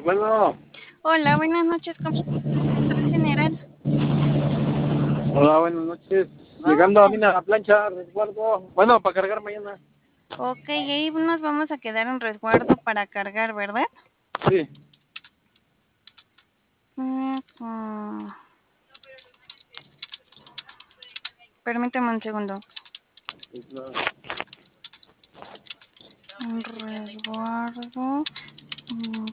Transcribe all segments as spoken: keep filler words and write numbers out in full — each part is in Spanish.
Bueno, Hola, buenas noches, ¿cómo estás, general? hola, buenas noches. Vamos Llegando a a... mina a la plancha, resguardo. Bueno, para cargar mañana. Ok, ahí nos vamos a quedar en resguardo para cargar, ¿verdad? Sí. Mm, mm. Permíteme un segundo. Un resguardo. mm.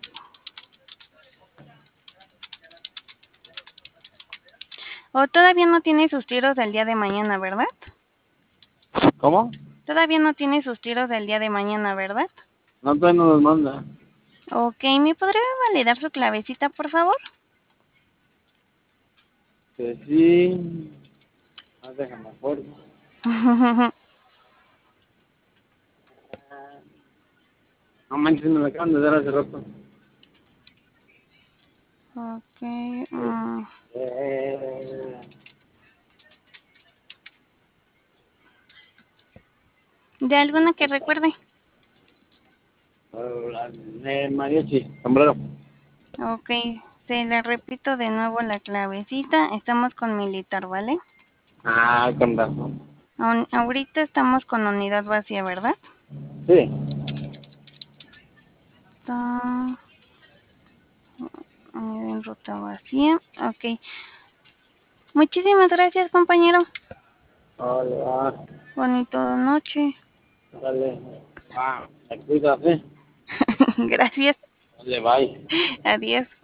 O todavía no tiene sus tiros del día de mañana, ¿verdad? ¿Cómo? Todavía no tiene sus tiros del día de mañana, ¿verdad? No, todavía no nos manda. Ok, ¿me podría validar su clavecita, por favor? Que sí. Ah, déjame acuerdo. No manches, me la acaban de dar hace rato. Ok. mm. Eh, ¿De alguna que recuerde? eh, mariachi, sombrero. Ok, se le repito de nuevo la clavecita. Estamos con militar, ¿vale? Ah, con razón. Aun- ahorita estamos con unidad vacía, ¿verdad? Sí. Está en ruta vacía. Ok. Muchísimas gracias, compañero. Vale, va. Bonito noche. Dale. Va. Me cuidas, ¿eh? Gracias. Dale, bye. Adiós.